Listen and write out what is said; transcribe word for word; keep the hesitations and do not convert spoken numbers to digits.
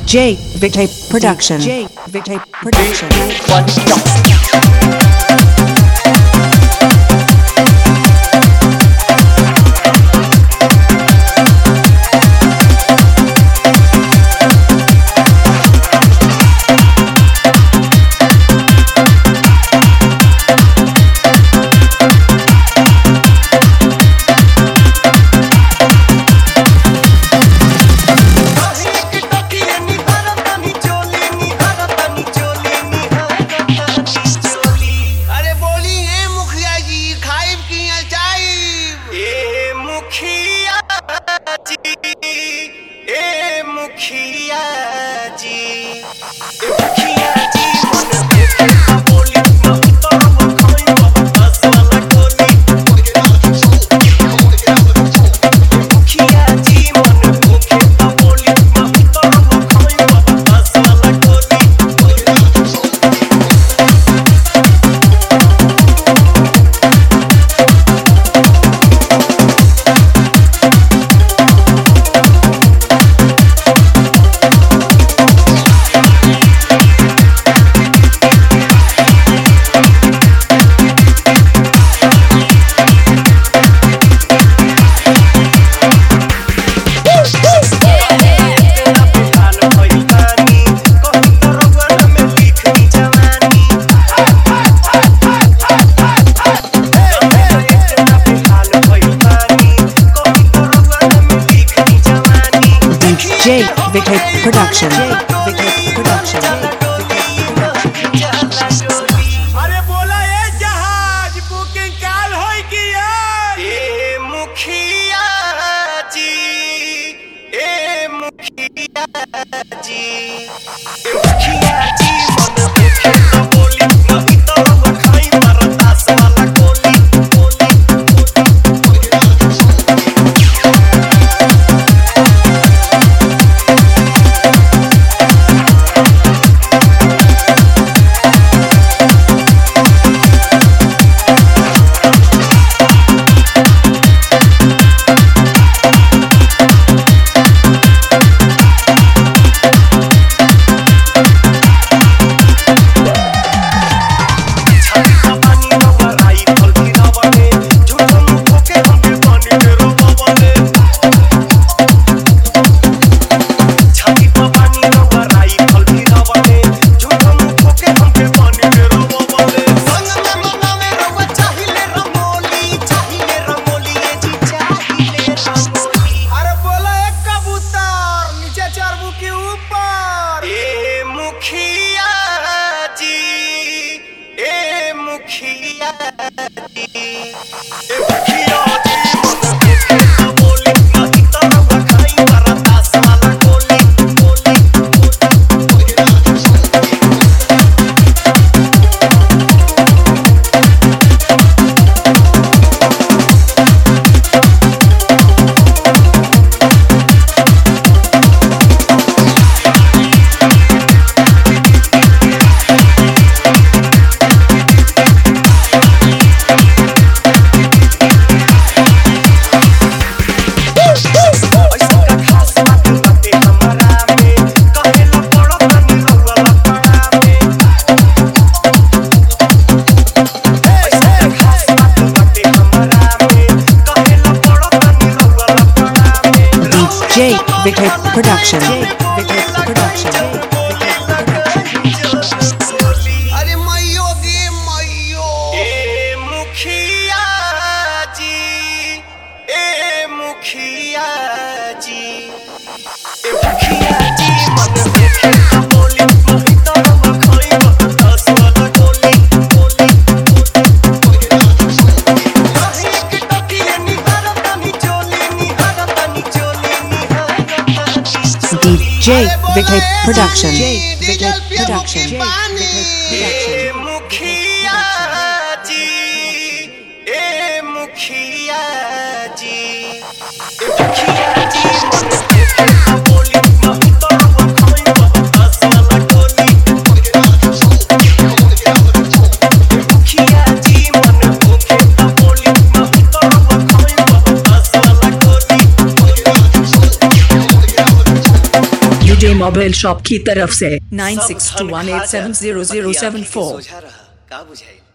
J Victor Production. J Victor Production. J Victor Production. J Victor Production. अरे बोला ये जहाज बुकिंग काल होई किया ए मुखिया जी ए मुखिया जी ए मुखिया जी मन मुखे तो बोली नहीं तो खाई परदास वाला गोली J Victor Production. J Victor Production. अरे मैयो गे मैयो ए मुखिया जी ए मुखिया जी ए मुखिया जी मन मुखे तो बोली नहीं तो खाई परदास वाला गोली J Victor Production. J Victor Production. J Victor Production. मुखिया जी ए मुखिया जी ए मुखिया जी मन बोली नहीं तो खाई परदास वाला गोली मुखिया जी मन मुखे तो बोली नहीं तो खाई परदास वाला गोली U J Mo mobile shop की तरफ से नाइन सब सिक्स टू धन वन खा एट सेवन जा, जीरो जीरो पतिया सेवन के फोर। सोझा रहा, का बुझाई।